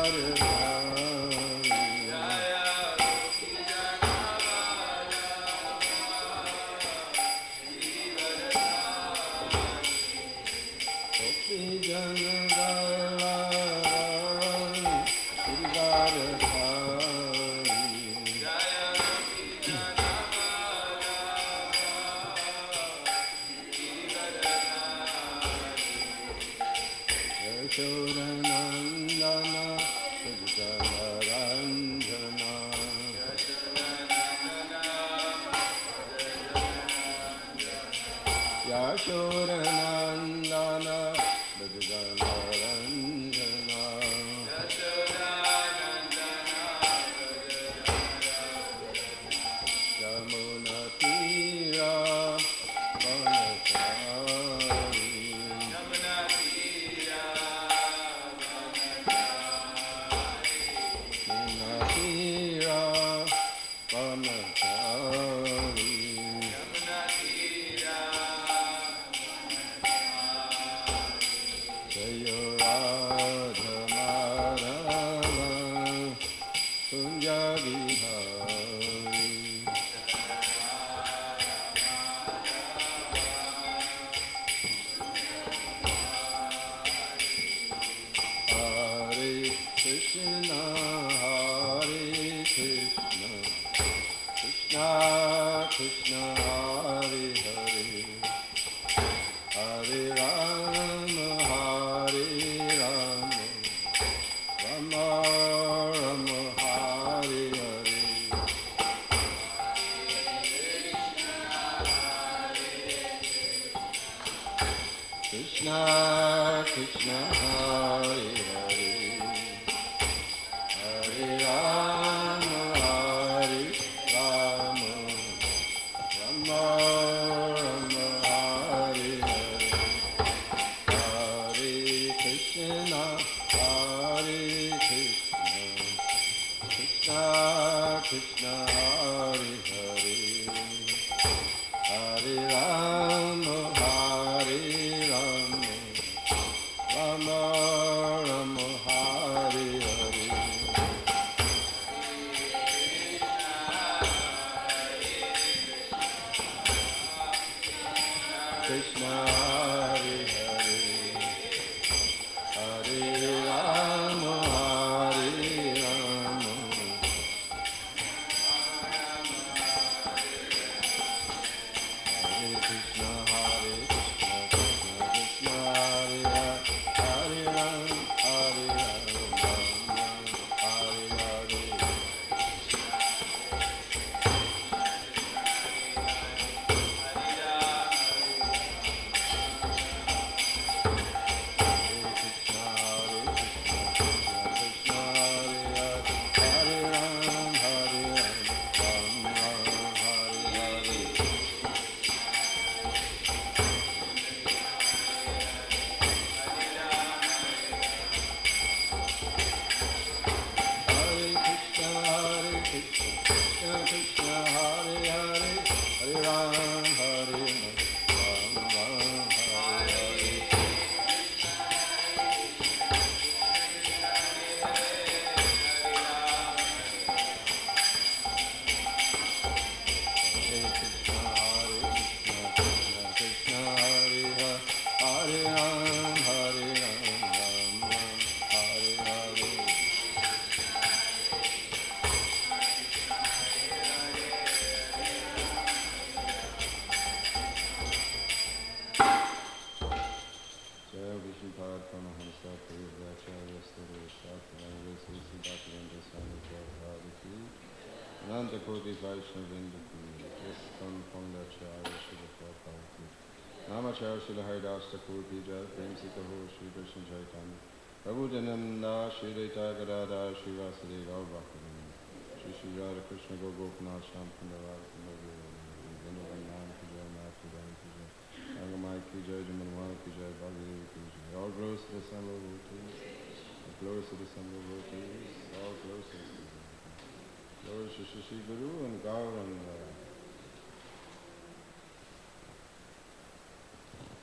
Namacharya Srila Haridas Thakur Ki Jai, Prem Se Kaho Shri Krishna Chaitanya Prabhu Jananda Shri Deta Gadada Shri Vasudeva Gaur Bhaktivinoda Shri Shri Radha Krishna Gaur Gopinath Sham Kunda Radha Kunda Vinu Vanyan Ki Jai, Nath Ki Jai, Ki Jai Rangamai Ki Jai, Jamanwala Ki Jai, Bhagadev Ki Jai. All glories to the Son of Devotees, all glories to the Son of Devotees, all glories to the Son of Devotees. Glories to Shri Guru and Gauranga.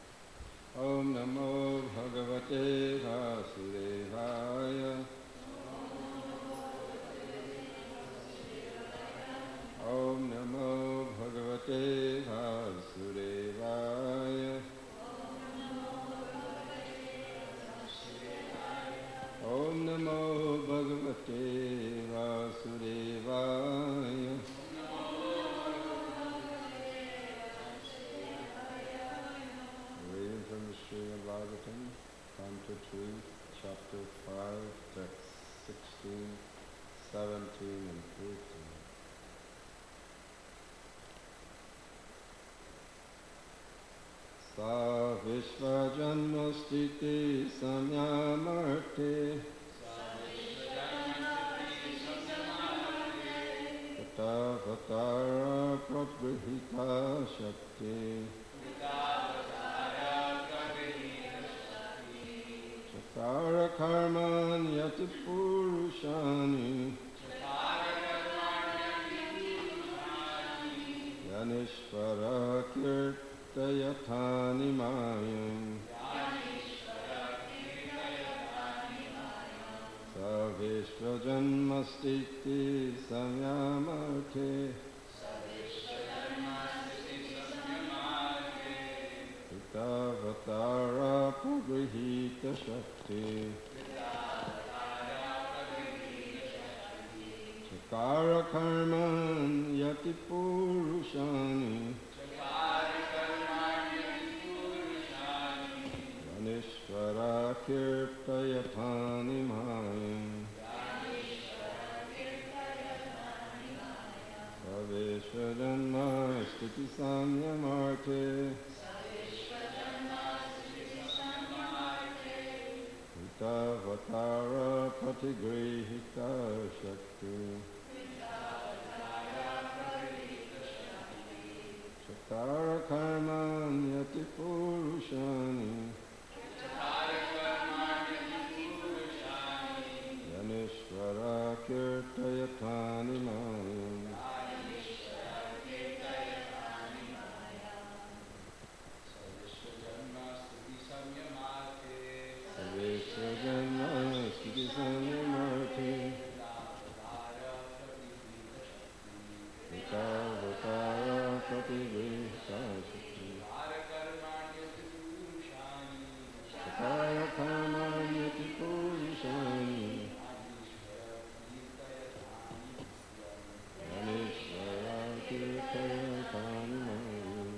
Om Namo Bhagavate Vasudevaya. 17, and 18. Sa Vishvajanmastiti Samyamarte Vatara Pratgrihita Shakti Chakara Karman Yati Purushani Yanishvara Kirtayatani Mayam Sa Vishvajanmastiti Samyamarte Vatara Pratgrihita Shakti Chakara Karman Yati Purushani Yanishvara Kirtayatani Mayam Saveshvajanmastiti Samyamarte Vatara Patigrihita Shakti Chakara Karman Yati Purushani Yanishvara Kirtayatani Mayam Saveshvajanmastiti Samyamarte Vatara Patigrihita Shakti Chakara Karman Yati Purushani Yanishvara Kirtayatani Mayam.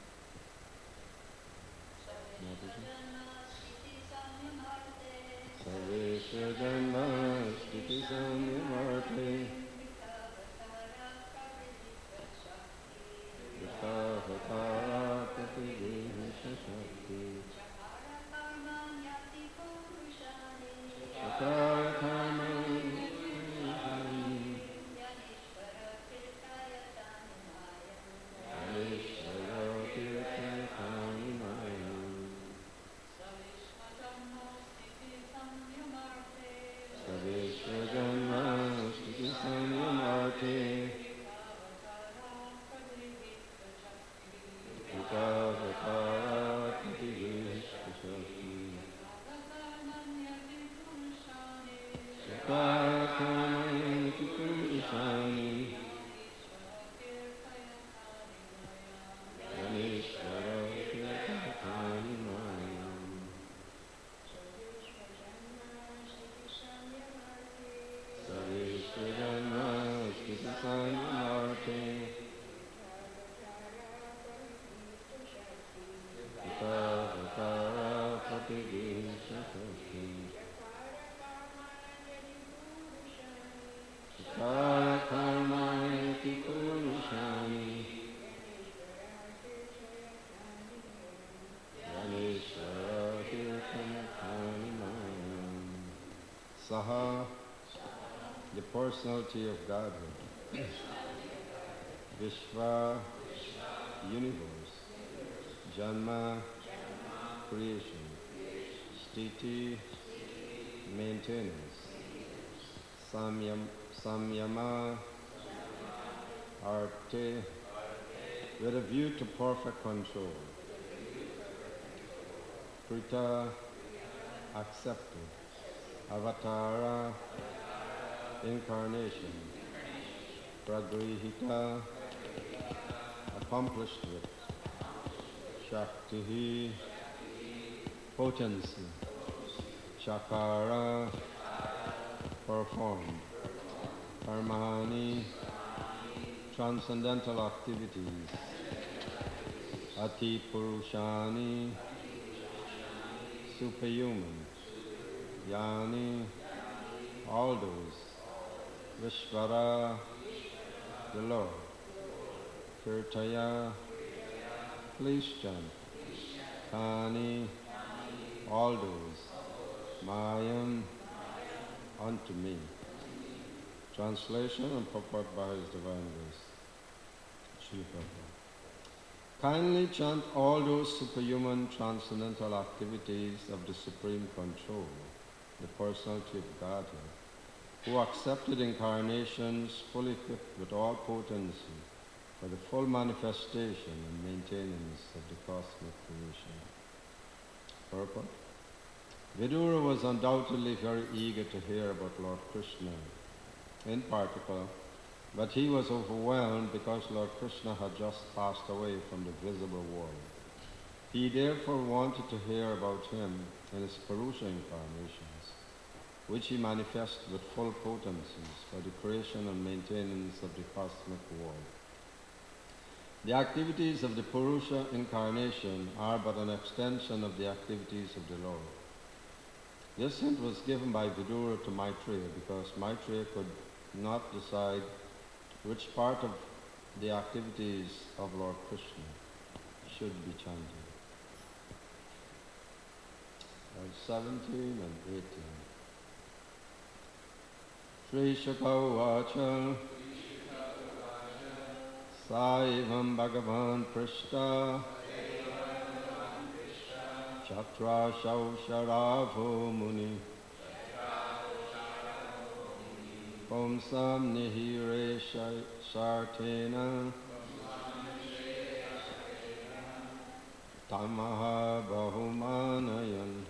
Saveshvajanmastiti Samyamarte Vatara Patigrihita Shakti Chakara Karman Yanishvara Kirtayatani Mayam. Saveshvajanmastiti Samyamarte Vatara Patigrihita Shakti Chakara Karman Yati Purushani Yanishvara Kirtayatani Mayam. Saveshvajanmastiti Samyamarte Vatara Patigrihita Shakti Chakara Karman Yati Purushani Yanishvara Kirtayatani Mayam. Saha, the personality of Godhead. Vishva, universe. Janma, creation. Stiti, maintenance. Samyama, arte, with a view to perfect control. Krita, accepted. Avatara, incarnation. Pragrihita, accomplished with. Shakti, potency. Chakara, performed. Karmani, transcendental activities. Ati Purushani, superhuman. Yani, all those. Vishvara, the Lord. Kirtaya, please chant. Kani, all those. Mayam, unto me. Translation and purport by His Divine Grace. Srila Prabhupada. Kindly chant all those superhuman transcendental activities of the Supreme Control, the Personality of Godhead, who accepted incarnations fully equipped with all potency for the full manifestation and maintenance of the cosmic creation. Purport. Vidura was undoubtedly very eager to hear about Lord Krishna in particular, but he was overwhelmed because Lord Krishna had just passed away from the visible world. He therefore wanted to hear about him in his Purusha incarnations, which he manifested with full potencies for the creation and maintenance of the cosmic world. The activities of the Purusha incarnation are but an extension of the activities of the Lord. This hint was given by Vidura to Maitreya because Maitreya could not decide which part of the activities of Lord Krishna should be chanted. Verse 17 and 18. Sri Shukavacha Saivam Bhagavan Prishta Chatra Shausharavo Muni Pomsam Nihire Sartena Tamaha Bahumanayan.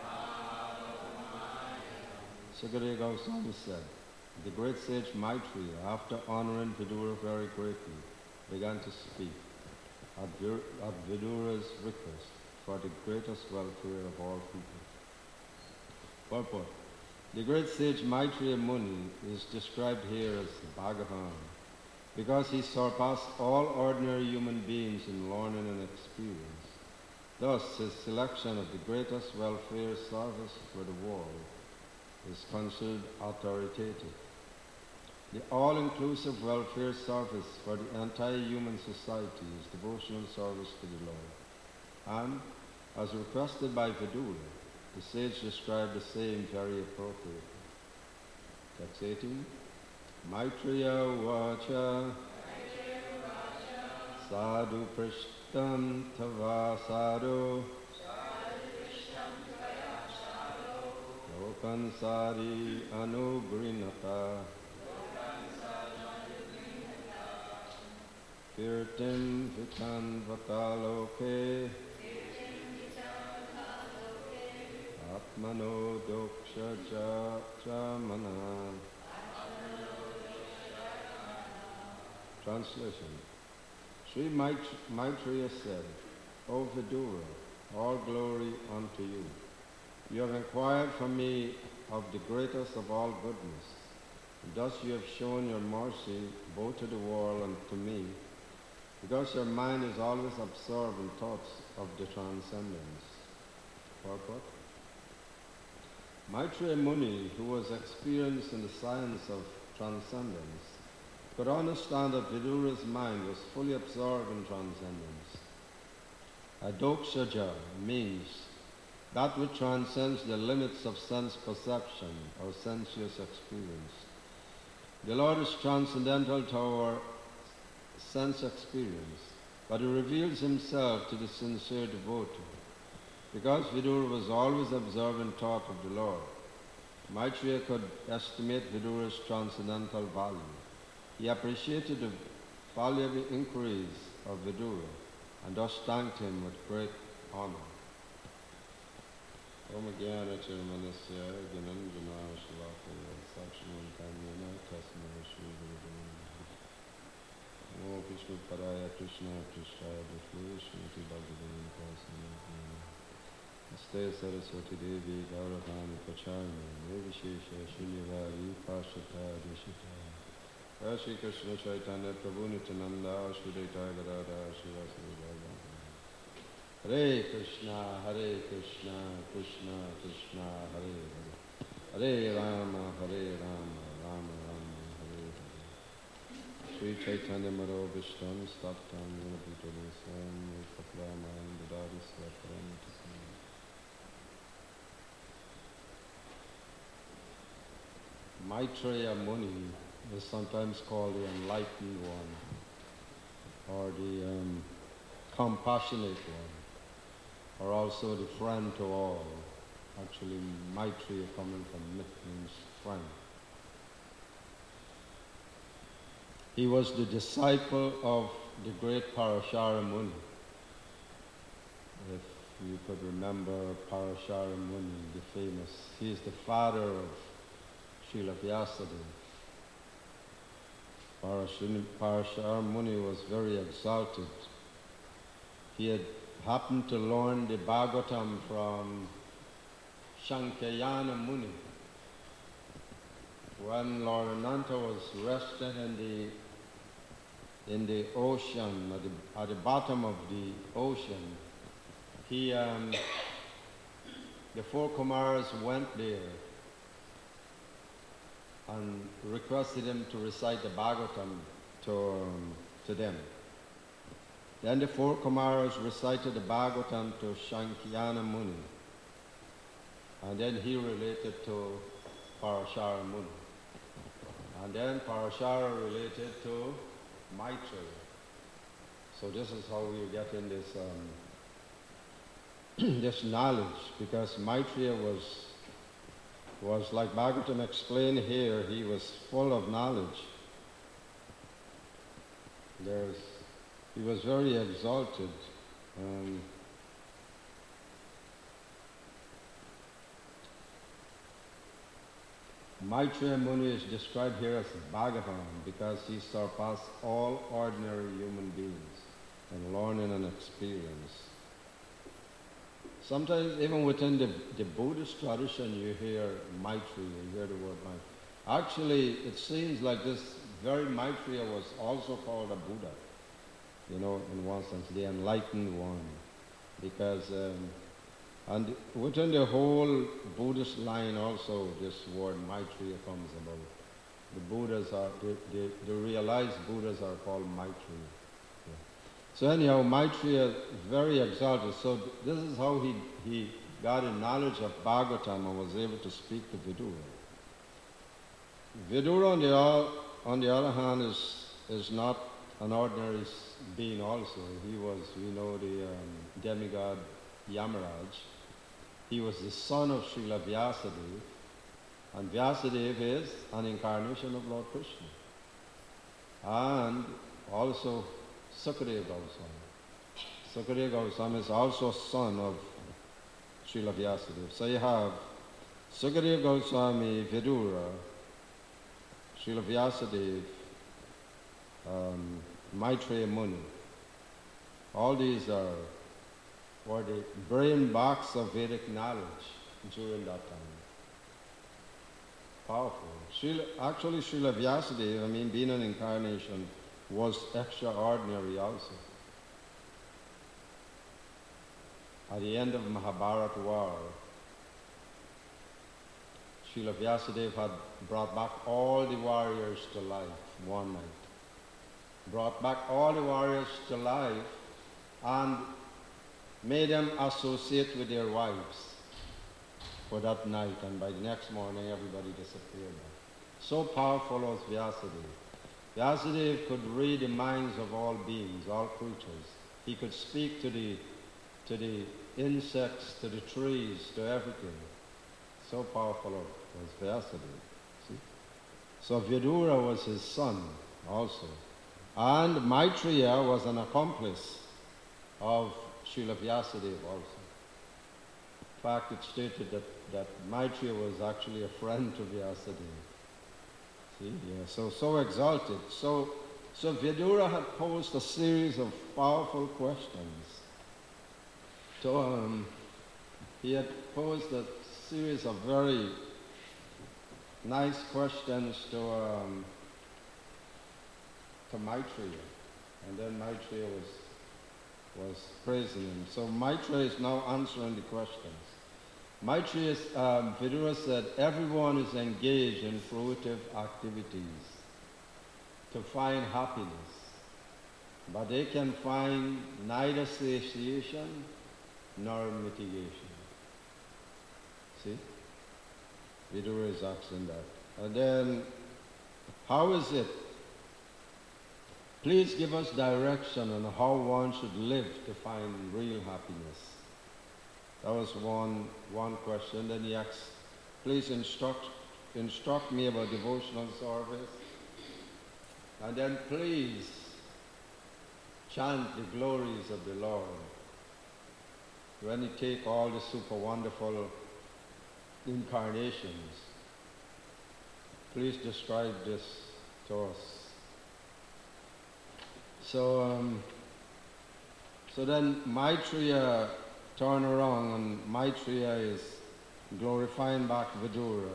Sukadeva Goswami said, the great sage Maitreya, after honoring Vidura very greatly, began to speak at Vidura's request for the greatest welfare of all people. Purport. The great sage Maitreya Muni is described here as Bhagavan because he surpassed all ordinary human beings in learning and experience. Thus, his selection of the greatest welfare service for the world is considered authoritative. The all-inclusive welfare service for the entire human society is devotional service to the Lord. And, as requested by Vidura, the sage described the same very appropriately. Text 18. Maitreya Vacha Sadhu Prishtam Tava Sadhu Lokan Sari Anugrinata Kirtim Vikan Vataloke Atmano Doksha Chamana. Translation. Sri Maitreya said, O Vidura, all glory unto you. You have inquired from me of the greatest of all goodness. And thus you have shown your mercy both to the world and to me, because your mind is always absorbed in thoughts of the transcendence. Purport. Maitreya Muni, who was experienced in the science of transcendence, could understand that Vidura's mind was fully absorbed in transcendence. Adokshaja means that which transcends the limits of sense perception or sensuous experience. The Lord is transcendental to our sense experience, but he reveals himself to the sincere devotee. Because Vidura was always observing thought of the Lord, Maitreya could estimate Vidura's transcendental value. He appreciated the valuable inquiries of Vidura and thus thanked him with great honor. Om Jnana Chirmanasya Gyananjana Shalakaya Sakshanam Kamyana Tasmaya Shri Guru Namo Krishna Paraya Krishna Krishnaya Vishnu Shrimati Bhagavan Prasana Namaste Saraswati Devi Gauravani Pacharni Nirvishesha Shunyavadi Pashata Dishita Shri Krishna Chaitanya Prabhu Nityananda Shri Daita Gadada Shri Vasudeva Bhagavan Hare Krishna Krishna Krishna Hare Hare Hare Rama, Rama Rama, Hare Hare. Sri Chaitanya Maro Vishtam Staptam Yunabhutale Swam Kaplamayam Dadari Swaparam Tasam. Maitreya Muni is sometimes called the enlightened one, or the compassionate one, or also the friend to all. Actually, Maitreya coming from mit means friend. He was the disciple of the great Parashara Muni. If you could remember Parashara Muni, the famous, he is the father of Srila Vyasadeva. Parashara Muni was very exalted. He had happened to learn the Bhagavatam from Shankayana Muni. When Lord Ananta was resting in the ocean, at the bottom of the ocean, he, the four Kumaras went there and requested him to recite the Bhagavatam to them. Then the four Kumaras recited the Bhagavatam to Shankayana Muni. And then he related to Parashara Muni. And then Parashara related to Maitreya. So this is how we get in this this knowledge, because Maitreya was like Bhagavatam explained here, he was full of knowledge. He was very exalted. Maitreya Muni is described here as Bhagavan because he surpassed all ordinary human beings in learning and experience. Sometimes even within the Buddhist tradition you hear Maitreya, you hear the word Maitreya. Actually, it seems like this very Maitreya was also called a Buddha, you know, in one sense, the enlightened one. Because and within the whole Buddhist line also, this word Maitreya comes about. The Buddhas are, the realized Buddhas are called Maitreya. Yeah. So anyhow, Maitreya is very exalted. So this is how he got a knowledge of Bhagavatam and was able to speak to Vidura. Vidura, on the other hand, is not an ordinary being also. He was, we know, the demigod Yamaraj. He was the son of Srila Vyasadeva, and Vyasadeva is an incarnation of Lord Krishna. And also Sukadeva Goswami. Sukadeva Goswami is also son of Srila Vyasadeva. So you have Sukadeva Goswami, Vidura, Srila Vyasadeva, Maitreya Muni. All these were the brain box of Vedic knowledge during that time. Powerful. Actually, Srila Vyasadeva, being an incarnation, was extraordinary also. At the end of Mahabharata war, Srila Vyasadeva had brought back all the warriors to life one night. Brought back all the warriors to life and made them associate with their wives for that night, and by the next morning everybody disappeared. So powerful was Vyasadeva. Vyasadeva could read the minds of all beings, all creatures. He could speak to the insects, to the trees, to everything. So powerful was Vyasadeva. See? So Vidura was his son also. And Maitreya was an accomplice of Srila Vyasadeva also. In fact, it's stated that Maitreya was actually a friend to Vyasadeva. See, yeah, so exalted. So Vidura had posed a series of powerful questions. He had posed a series of very nice questions to Maitreya, and then Maitreya was praising him. So Maitreya is now answering the questions. Maitreya Vidura said, everyone is engaged in fruitive activities to find happiness, but they can find neither satiation nor mitigation. See? Vidura is asking that. And then, how is it? Please give us direction on how one should live to find real happiness. That was one question. Then he asked, please instruct me about devotional service. And then please chant the glories of the Lord. When you take all the super wonderful incarnations, please describe this to us. So then Maitreya turned around, and Maitreya is glorifying back Vidura.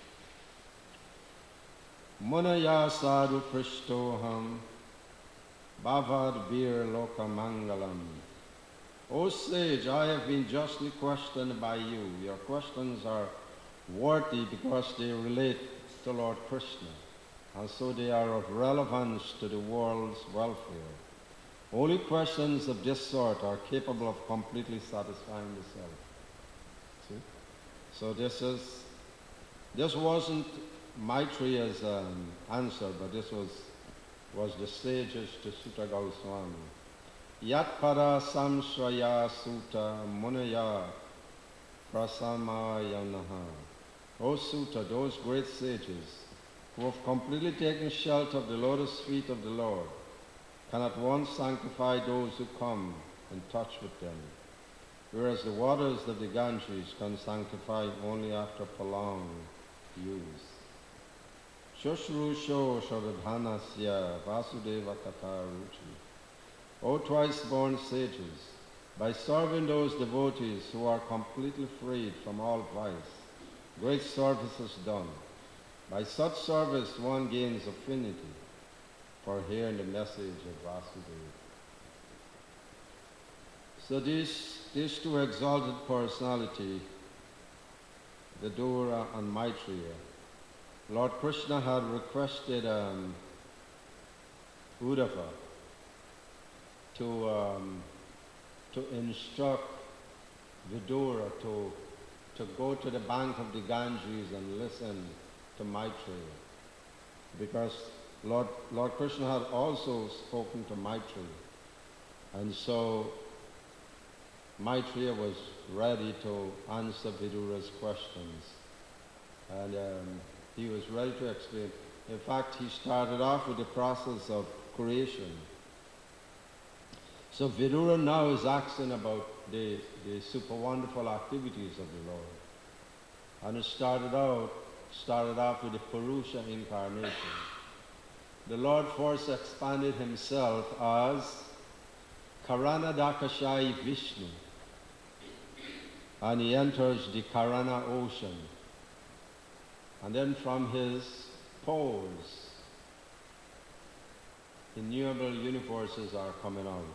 Munaya sadhu prishtoham bhavad bir loka mangalam. O sage, I have been justly questioned by you. Your questions are worthy because they relate to Lord Krishna, and so they are of relevance to the world's welfare. Only questions of this sort are capable of completely satisfying the self. See? So this wasn't Maitreya's answer, but this was the sages to Sutta Goswami. Yat para samshraya sutta munaya prasamayanaha. O Sutta, those great sages who have completely taken shelter of the lotus feet of the Lord can at once sanctify those who come in touch with them, whereas the waters of the Ganges can sanctify only after prolonged use. Shushrusho Sharadhanasya Vasudeva Kataruchi. O twice-born sages, by serving those devotees who are completely freed from all vice, great service is done. By such service one gains affinity for hearing the message of Vasudeva. So these two exalted personalities, Vidura and Maitreya, Lord Krishna had requested Uddhava to instruct Vidura to go to the bank of the Ganges and listen to Maitreya, because Lord Krishna had also spoken to Maitreya, and so Maitreya was ready to answer Vidura's questions, and he was ready to explain. In fact, he started off with the process of creation. So Vidura now is asking about the super wonderful activities of the Lord. And it started off with the Purusha incarnation. The Lord first expanded himself as Karanadakashai Vishnu. And he enters the Karana ocean. And then from his pores, innumerable universes are coming out.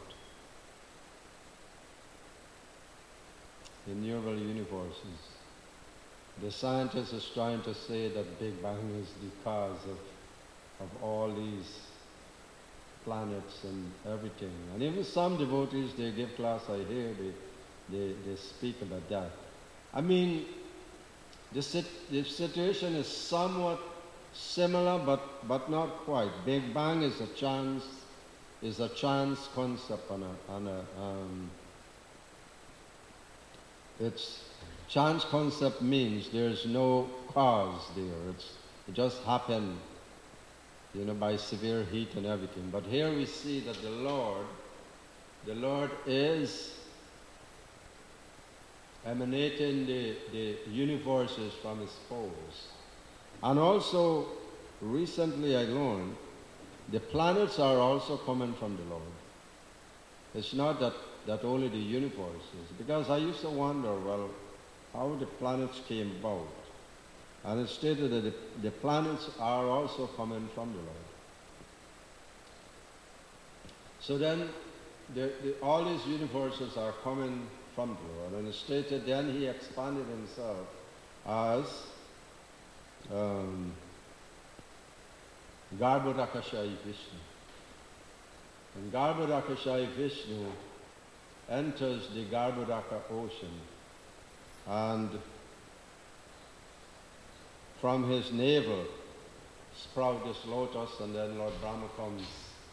Innumerable universes. The scientist is trying to say that Big Bang is the cause of all these planets and everything. And even some devotees, they give class, I hear, they speak about that. I mean, the situation is somewhat similar, but not quite. Big Bang is a chance concept, it's chance concept means there's no cause there. It just happened, by severe heat and everything. But here we see that the Lord is emanating the universes from his pores. And also, recently I learned, the planets are also coming from the Lord. It's not that only the universes, because I used to wonder, well, how the planets came about. And it stated that the planets are also coming from the Lord. So then, all these universes are coming from the Lord. And it stated, then he expanded himself as Garbhodakashayi Vishnu. And Garbhodakashayi Vishnu enters the Garbhodaka ocean, and from his navel sprout this lotus, and then Lord Brahma comes,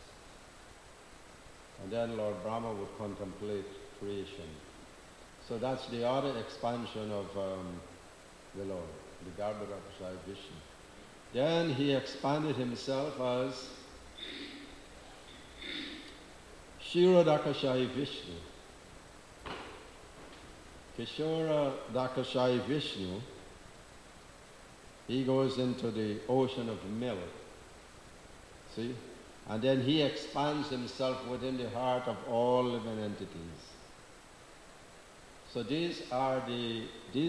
and then Lord Brahma would contemplate creation. So that's the other expansion of the Lord, the Garbhodakashayi Vishnu. Then he expanded himself as Kshirodakashayi Vishnu. Kshirodakashayi Vishnu, he goes into the ocean of milk. See? And then he expands himself within the heart of all living entities. So these are the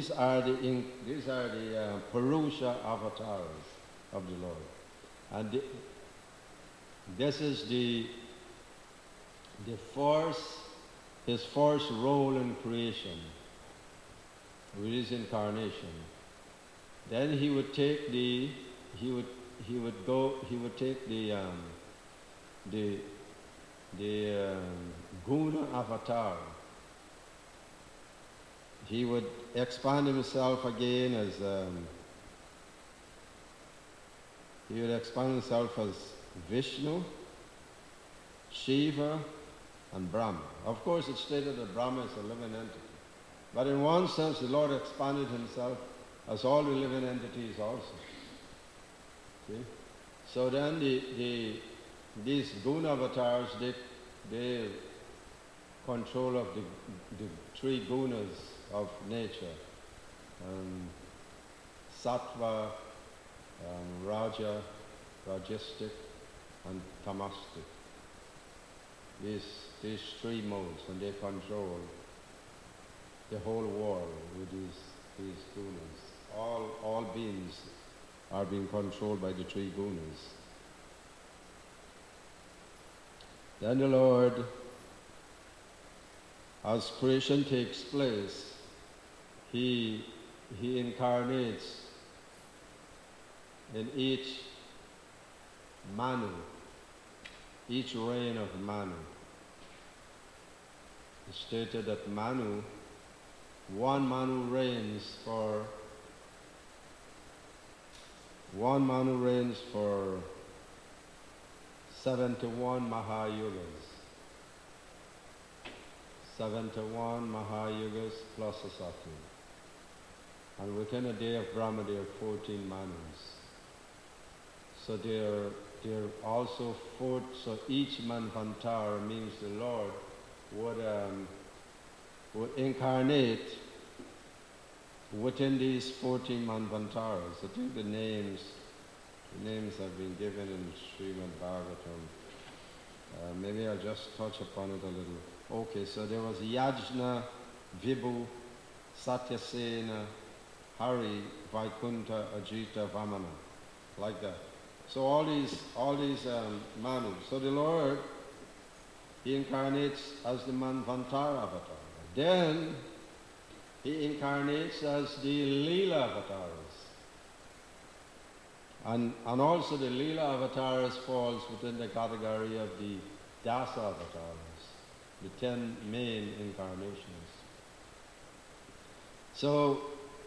Purusha avatars of the Lord. And this is his first role in creation, with his incarnation. Then he would take the Guna avatar. He would expand himself again as Vishnu, Shiva, and Brahma. Of course, it's stated that Brahma is a living entity. But in one sense, the Lord expanded himself as all the living entities also. See? So then these guna avatars, they control of the three gunas of nature. Sattva, Raja, Rajastic, and Tamastic. These three modes, and they control the whole world with these gunas. All beings are being controlled by the three gunas. Then the Lord, as creation takes place, he incarnates in each Manu, each reign of Manu. It's stated that one Manu reigns for 71 Mahayugas. 71 Mahayugas plus a Satu. And within a day of Brahma there are 14 Manus. So there are also four, so each Manvantara means the Lord would incarnate within these 14 Manvantaras. I think the names have been given in Srimad Bhagavatam. Maybe I'll just touch upon it a little. Okay, so there was Yajna, Vibhu, Satyasena, Hari, Vaikuntha, Ajita, Vamana, like that. So all these Manus. So the Lord, he incarnates as the Manvantara avatar. Then he incarnates as the Leela avatars. And also the Leela avatars falls within the category of the Dasa avatars, the 10 main incarnations. So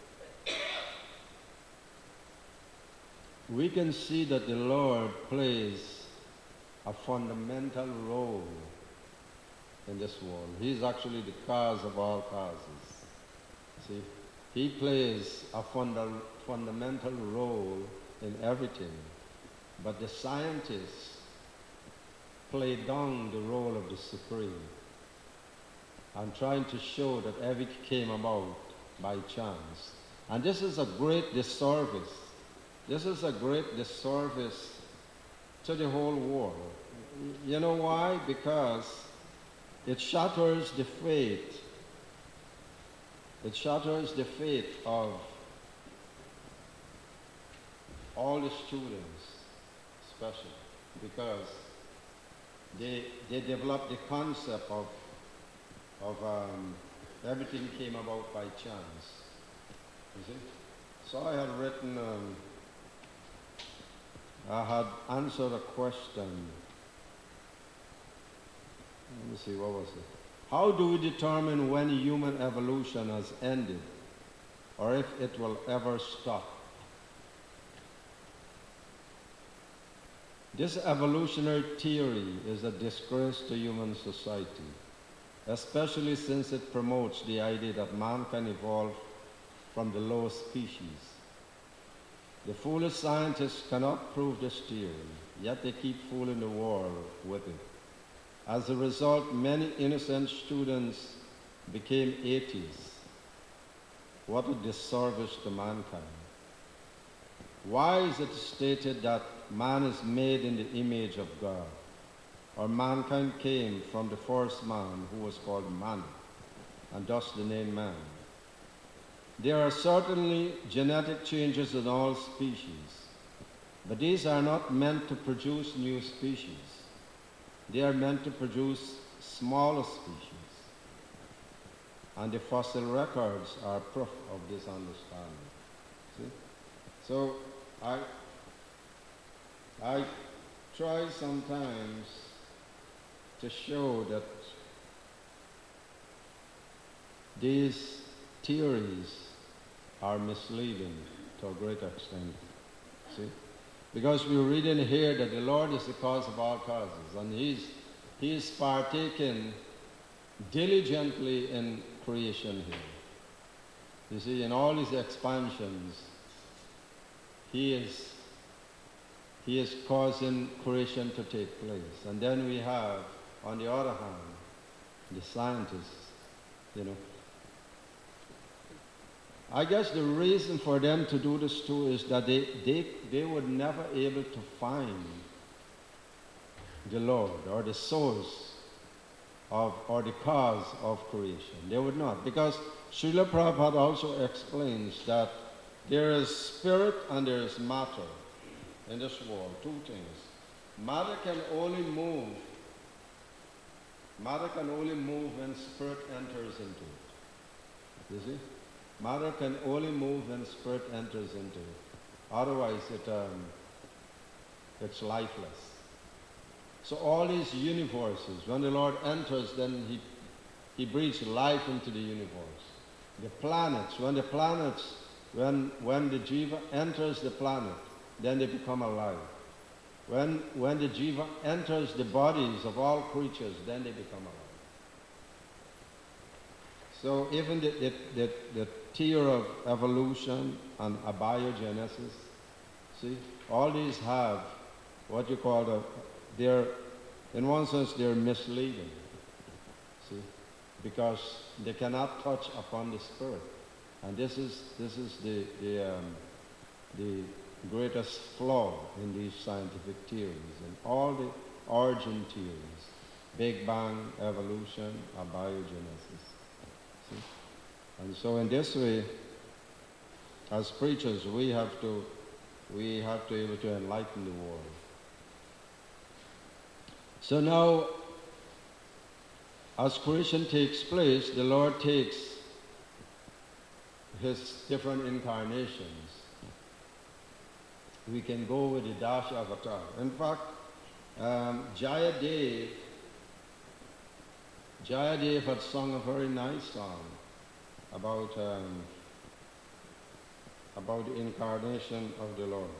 we can see that the Lord plays a fundamental role in this world. He's actually the cause of all causes. See, he plays a fundamental role in everything. But the scientists play down the role of the Supreme and trying to show that everything came about by chance. And this is a great disservice. This is a great disservice to the whole world. You know why? Because it shatters the faith. It shatters the faith of all the students, especially, because they develop the concept of everything came about by chance. You see? So I had written, I had answered a question. Let me see, what was it? How do we determine when human evolution has ended, or if it will ever stop? This evolutionary theory is a disgrace to human society, especially since it promotes the idea that man can evolve from the lowest species. The foolish scientists cannot prove this theory, yet they keep fooling the world with it. As a result, many innocent students became atheists. What a disservice to mankind. Why is it stated that man is made in the image of God, or mankind came from the first man who was called man, and thus the name man? There are certainly genetic changes in all species, but these are not meant to produce new species. They are meant to produce smaller species. And the fossil records are proof of this understanding. See? So I try sometimes to show that these theories are misleading to a great extent. See? Because we read in here that the Lord is the cause of all causes, and He is partaking diligently in creation here. You see, in all His expansions, He is causing creation to take place. And then we have, on the other hand, the scientists, you know. I guess the reason for them to do this too is that they would never be able to find the Lord or the source of, or the cause of creation. They would not. Because Srila Prabhupada also explains that there is spirit and there is matter in this world. Two things. Matter can only move when spirit enters into it. You see? Matter can only move when spirit enters into it. Otherwise, it's lifeless. So all these universes, when the Lord enters, then He breathes life into the universe. The planets, when the Jiva enters the planet, then they become alive. When the Jiva enters the bodies of all creatures, then they become alive. So even the theory of evolution and abiogenesis, see, all these have what you call in one sense, they're misleading, see, because they cannot touch upon the spirit. And this is the greatest flaw in these scientific theories, and all the origin theories, Big Bang, evolution, abiogenesis. See? And so in this way, as preachers, we have to be able to enlighten the world. So now, as creation takes place, the Lord takes His different incarnations. We can go with the Dasha Avatar. In fact, Jayadev had sung a very nice song about the incarnation of the Lord.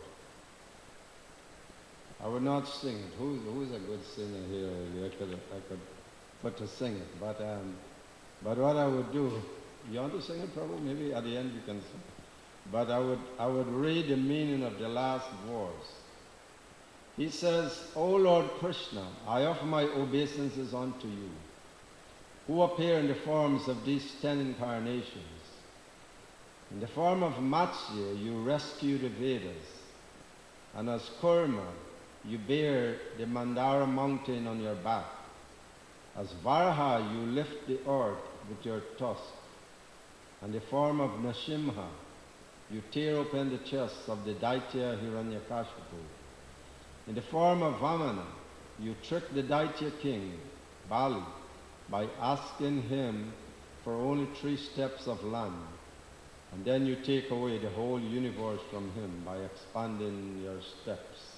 I would not sing it. Who's a good singer here? I could put to sing it. But what I would do, you want to sing it probably? Maybe at the end you can sing. But I would read the meaning of the last verse. He says, O Lord Krishna, I offer my obeisances unto you, who appear in the forms of these 10 incarnations. In the form of Matsya, you rescue the Vedas, and as Kurma, you bear the Mandara mountain on your back. As Varaha, you lift the earth with your tusk. In the form of Nrsimha, you tear open the chests of the Daitya Hiranyakashipu. In the form of Vamana, you trick the Daitya king, Bali, by asking him for only 3 steps of land. And then you take away the whole universe from him by expanding your steps.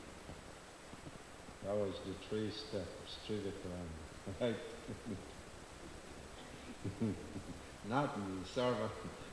That was the 3 steps, Trivikram. Right? Not me, servant.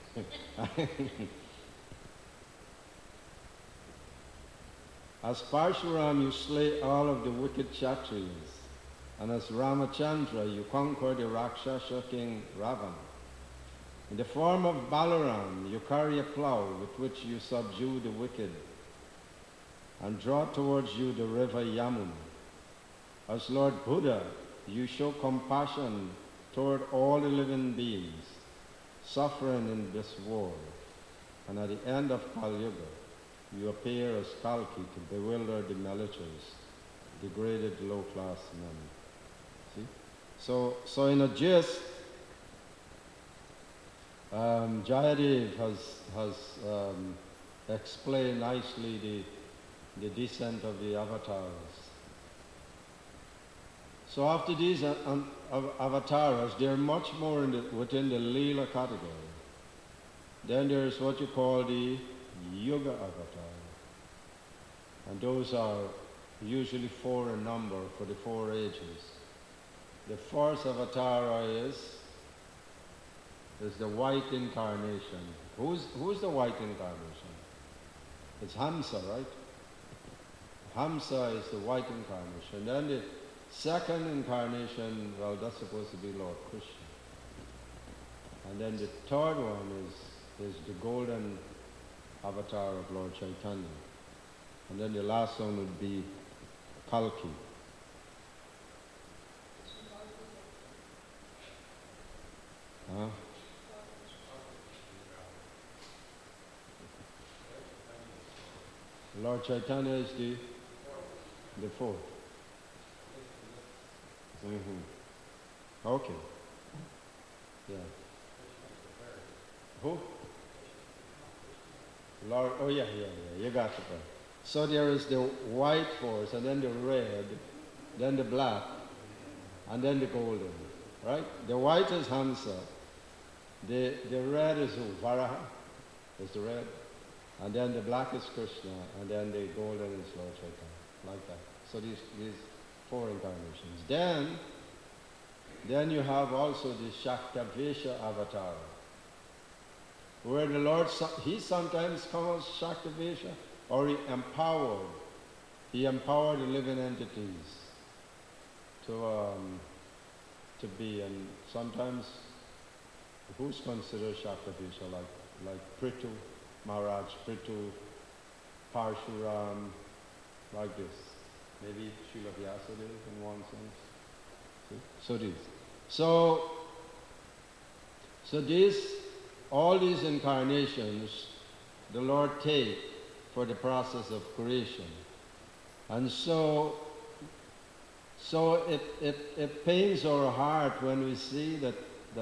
As Parshuram, you slay all of the wicked Kshatriyas, and as Ramachandra, you conquer the Rakshasa king Ravana. In the form of Balaram, you carry a plough with which you subdue the wicked and draw towards you the river Yamuna. As Lord Buddha, you show compassion toward all the living beings suffering in this world. And at the end of Kali Yuga, you appear as Kalki to bewilder the malicious, degraded low-class men. See? So in a gist, Jayadev has explained nicely the descent of the avatars. So after these avatars, they're much more within the Leela category. Then there's what you call the Yuga avatar. And those are usually 4 in number for the 4 ages. The first avatar is the white incarnation. Who's the white incarnation? It's Hamsa, right? Hamsa is the white incarnation. Then the second incarnation, well, that's supposed to be Lord Krishna. And then the third one is the golden avatar of Lord Chaitanya. And then the last one would be Kalki. Huh? Lord Chaitanya is the 4th. Mm-hmm. Okay. Yeah. Who? Lord, oh yeah, you got it right. So there is the white force, and then the red, then the black, and then the golden, right? The white is Hamsa, the red is who? Varaha, is the red, and then the black is Krishna, and then the golden is Lord Chaitanya, like that. So these 4 incarnations. Then you have also the Shaktavesha avatar, where the Lord, he sometimes comes as Shaktavesha, or he empowered the living entities to be, and sometimes who's considered Shaktavesha, like Prithu, Maharaj Prithu, Parshuram, like this. Maybe Srila Vyasadeva in one sense. See? So all these incarnations, the Lord take for the process of creation. And so it pains our heart when we see that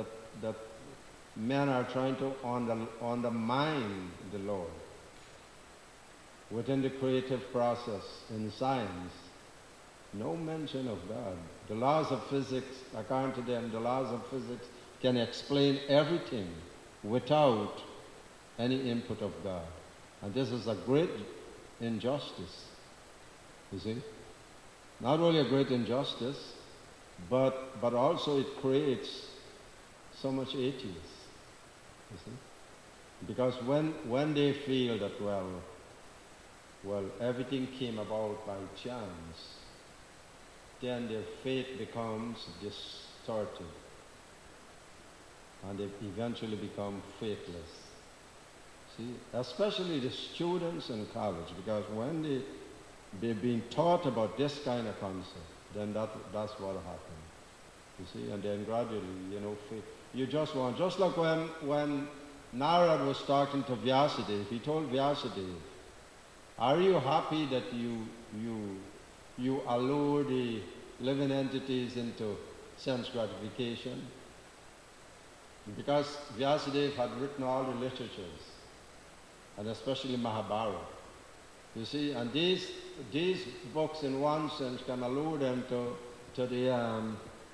men are trying to undermine the Lord within the creative process in science. No mention of God. The laws of physics, according to them, the laws of physics can explain everything without any input of God. And this is a great injustice, you see. Not only a great injustice, but also it creates so much atheists, you see. Because when they feel that, well, everything came about by chance, then their faith becomes distorted, and they eventually become faithless. See, especially the students in college, because when they're being taught about this kind of concept, then that's what happened. You see, and then gradually, faith. You just like when Narad was talking to Vyasadeva, he told Vyasadeva, are you happy that you allure the living entities into sense gratification? Because Vyasadeva had written all the literatures, and especially Mahabharata. You see, and these books in one sense can allure them to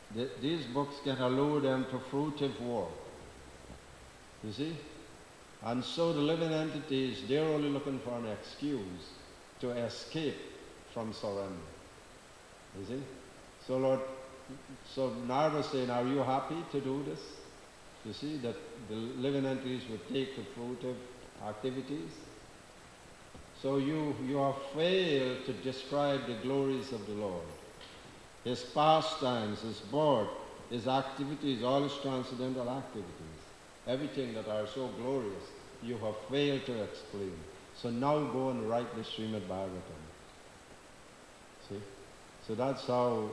these books can allure them to fruitive work. You see? And so the living entities, they're only looking for an excuse to escape from surrender. You see? So Lord, so Narada's saying, are you happy to do this? You see, that the living entities would take the fruitive activities. So you have failed to describe the glories of the Lord. His pastimes, his birth, his activities, all his transcendental activities, everything that are so glorious, you have failed to explain. So now go and write the Srimad Bhagavatam. See? So that's how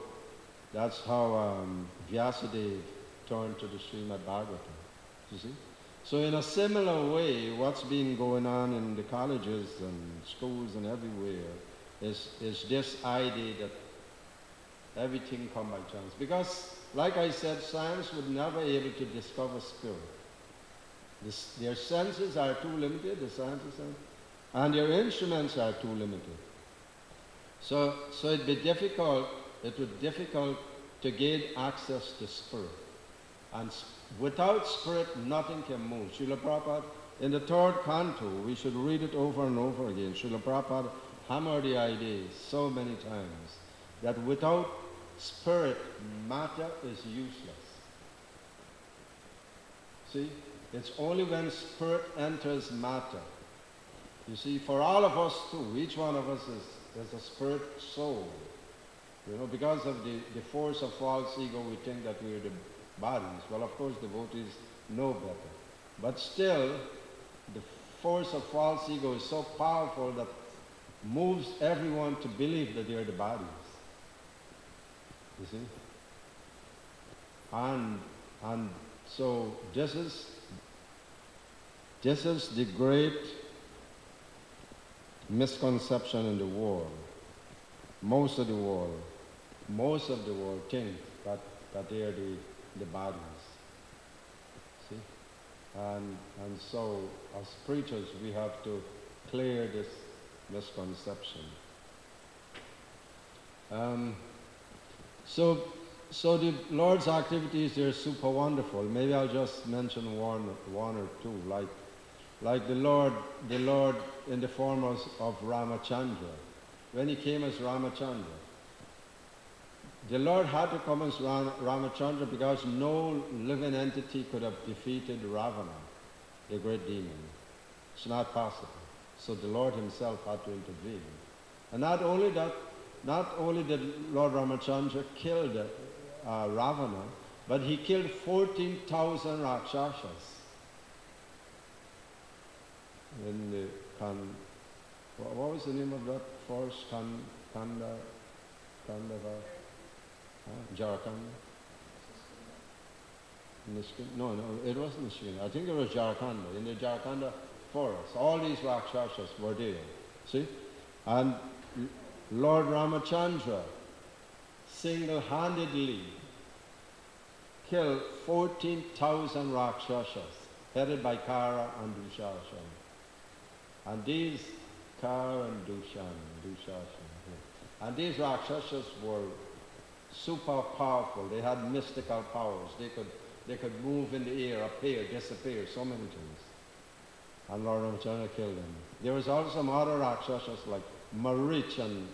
Vyasadeva turned to the Srimad Bhagavatam. You see? So in a similar way, what's been going on in the colleges and schools and everywhere is this idea that everything come by chance. Because, like I said, science would never be able to discover spirit. Their senses are too limited, the scientists are, and their instruments are too limited. So it would be difficult to gain access to spirit. And without spirit, nothing can move. Srila Prabhupada, in the third canto, we should read it over and over again. Srila Prabhupada hammered the idea so many times that without spirit, matter is useless. See? It's only when spirit enters matter. You see, for all of us too, each one of us is a spirit soul. You know, because of the force of false ego, we think that we are the bodies. Well, of course, devotees know better. But still, the force of false ego is so powerful that moves everyone to believe that they are the bodies. You see? And so this is the great misconception in the world. Most of the world think that they are the bodies. See? And so as preachers we have to clear this misconception. So the Lord's activities, they're super wonderful. Maybe I'll just mention one or two, like the Lord in the form of Ramachandra. When he came as Ramachandra, the Lord had to come as Ramachandra because no living entity could have defeated Ravana, the great demon. It's not possible. So the Lord himself had to intervene. And not only did Lord Ramachandra kill Ravana, but he killed 14,000 Rakshasas. In the what was the name of that forest? Kandava? Jharkhand? No, it wasn't Nishkin. I think it was Jharkhand. In the Jharkhand forest, all these Rakshasas were there. See? And Lord Ramachandra single-handedly killed 14,000 Rakshasas, headed by Kara and Dushasana. And these Kara and Dushasana, and these Rakshasas were super powerful. They had mystical powers. They could move in the air, appear, disappear, so many things. And Lord Ramachandra killed them. There was also some other Rakshasas like Marich and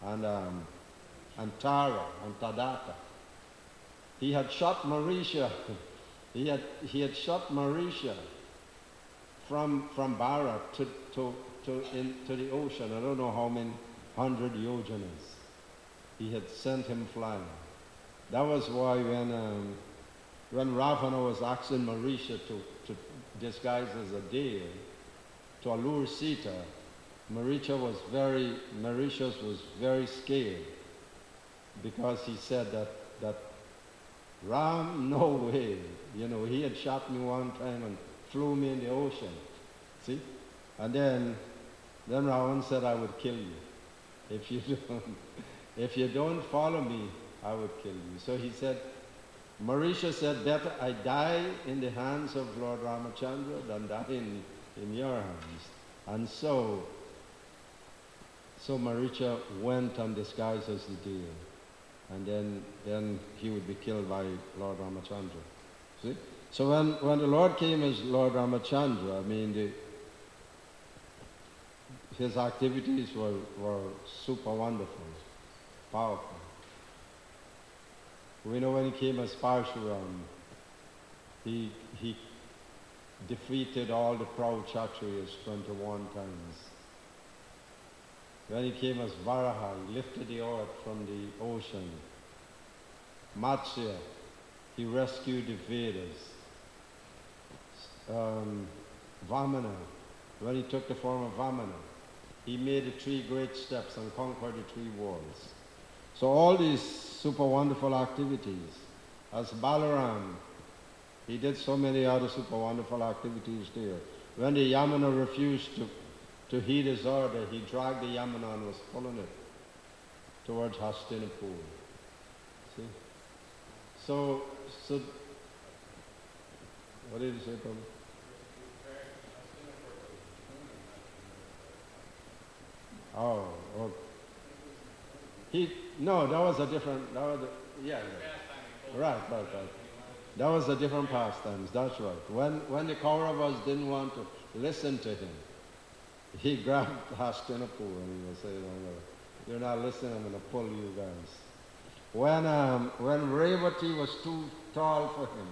Tara and Tadata. He had shot Marisha. He had shot Marisha from Bharat to the ocean. I don't know how many 100 yojanas. He had sent him flying. That was why when Ravana was asking Marisha to disguise as a deer to allure Sita, Marisha was very scared because he said that Ram, no way. You know, he had shot me one time and threw me in the ocean. See? And then Ravan said, I would kill you. If you don't follow me, I would kill you. So he said, Marisha said, better I die in the hands of Lord Ramachandra than die in your hands. And so Marisha went and disguised as the deer. and then he would be killed by Lord Ramachandra. See? So when the Lord came as Lord Ramachandra, I mean, his activities were super wonderful, powerful. We know when he came as Parshuram, he defeated all the proud Kshatriyas 21 times. When he came as Varaha, he lifted the earth from the ocean. Matsya, he rescued the Vedas. Vamana, when he took the form of Vamana, he made the 3 great steps and conquered the 3 worlds. So all these super wonderful activities. As Balaram, he did so many other super wonderful activities there. When the Yamuna refused to heed his order, he dragged the Yamuna and was pulling it towards Hastinapur. See? So what did you say, Prabhu? Oh, no, that was a different, right. That was a different pastimes, that's right. When the Kauravas didn't want to listen to him, he grabbed Hastinapur and he was saying, "You're not listening, I'm going to pull you guys." When Revati was too tall for him,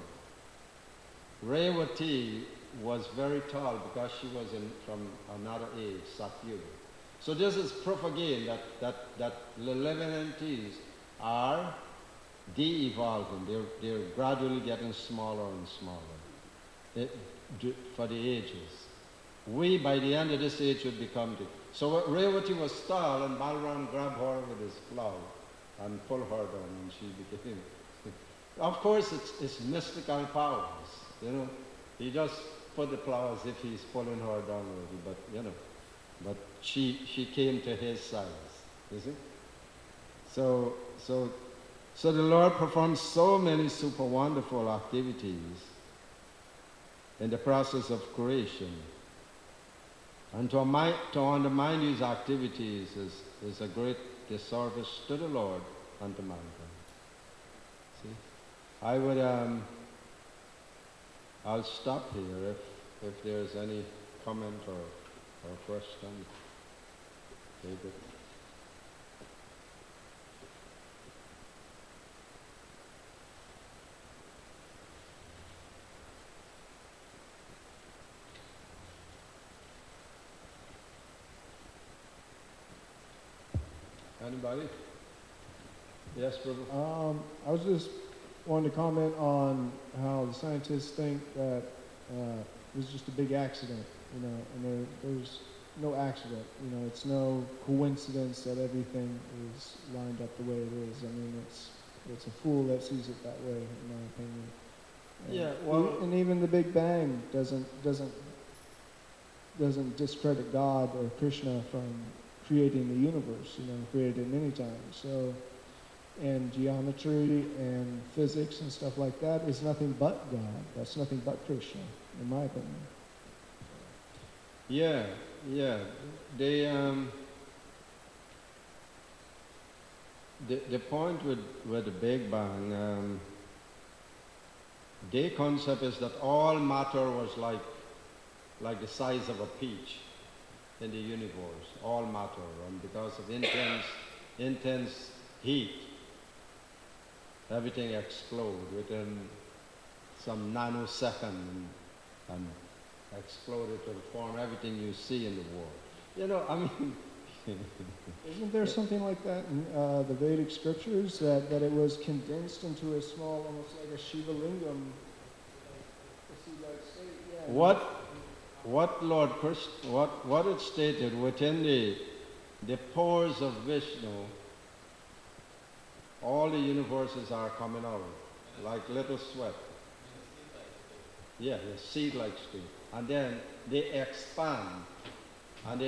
Revati was very tall because she was from another age, Satyuga. So this is proof again that the living entities are de-evolving. They're gradually getting smaller and smaller for the ages. We, by the end of this age, would become the... So Revati was tall, and Balaram grabbed her with his plow and pulled her down, and she became... Of course, it's mystical powers, you know. He just put the plow as if he's pulling her down already, but, you know. But she came to his size, you see? So the Lord performed so many super wonderful activities in the process of creation. And to undermine these activities is a great disservice to the Lord and to mankind. See? I'll stop here if there's any comment or question. David. Anybody? Yes, brother. I was just wanting to comment on how the scientists think that it was just a big accident, you know, and there's no accident, you know, it's no coincidence that everything is lined up the way it is. I mean, it's a fool that sees it that way, in my opinion. Yeah, well, and even the Big Bang doesn't discredit God or Krishna from creating the universe, you know, created it many times. So, and geometry and physics and stuff like that is nothing but God. That's nothing but Krishna, in my opinion. Yeah. The point with the Big Bang, their concept is that all matter was like the size of a peach in the universe, all matter, and because of intense heat, everything exploded within some nanosecond and exploded to form everything you see in the world. You know, I mean... Isn't there something like that in the Vedic scriptures, that it was condensed into a small, almost like a Shiva lingam? Yeah. What Lord Krishna, what it stated within the pores of Vishnu, all the universes are coming out like little sweat. Yeah, the seed-like state. And then they expand, and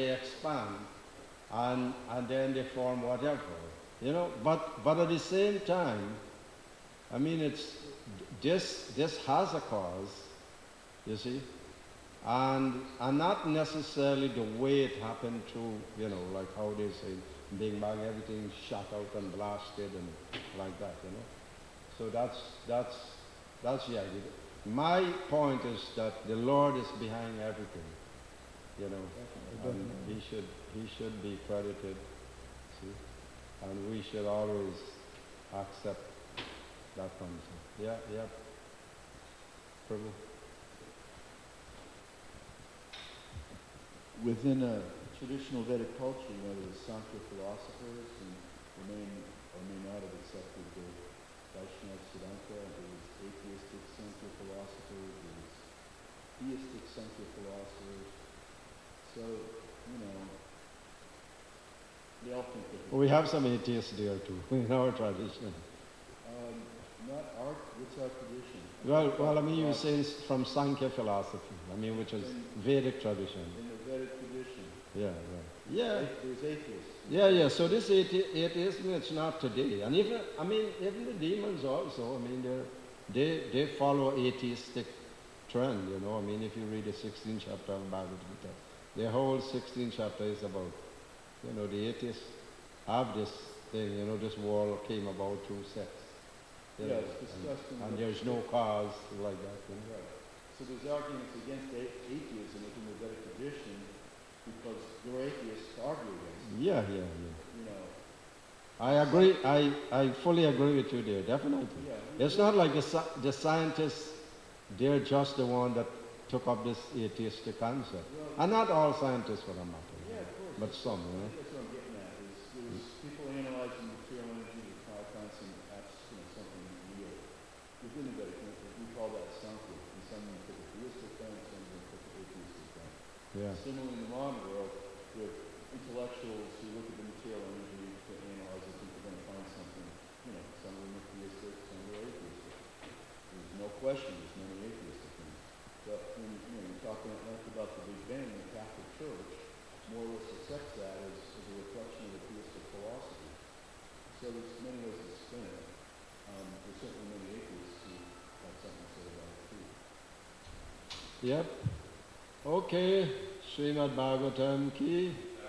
then they form whatever, you know. But at the same time, I mean, it's this has a cause, you see, and not necessarily the way it happened through, you know, like how they say Big Bang, everything shot out and blasted and like that, you know. So that's the idea. My point is that the Lord is behind everything, you know, and he should be credited, see, and we should always accept that concept. Yeah, yeah. Prabhu. Within a traditional Vedic culture, there's Sankhya philosophers, and they may or may not have accepted the Vaishnava Siddhanta. There's atheistic Sankhya philosophers, there's theistic Sankhya philosophers. So, they all think that... We have some atheists there too, in our tradition. Not our, what's our tradition? Well, I mean, you say it's from Sankhya philosophy, which is Vedic tradition. In the Vedic tradition. Yeah, right. Yeah. There's atheists. Yeah. So this atheism, it's not today. And even the demons also, they follow atheistic trend, if you read the 16th chapter of Bhagavad Gita, the whole 16th chapter is about, the atheists have this thing, this world came about through sex. It's discussed and there's no cause like that. Right. So there's arguments against atheism within the Vedic tradition because there are atheists to argue against. Yeah. I agree. I fully agree with you there, definitely. Yeah, it's not like the scientists, they're just the one that took up this atheistic concept. Well, and not all scientists for that matter. Yeah, of course. But some, That's what I'm getting at. There's people analyzing material energy to try to find something real. Within the Vedic, we call that Sankhya. And some take a theistic bent, some take an atheistic bent. Yeah. Similarly, in the modern world, with intellectuals who look at the material energy to analyze it, think they're going to find something, some of them are theistic, some are atheistic. There's no question there's many atheistic things. But when you're talking about the Big Bang, the Catholic Church more or less accepts that as a reflection of the theistic philosophy. So there's many ways to spin it. There's certainly many atheists who have something to say about it too. Yep. Okay. Srimad Bhagavatam ki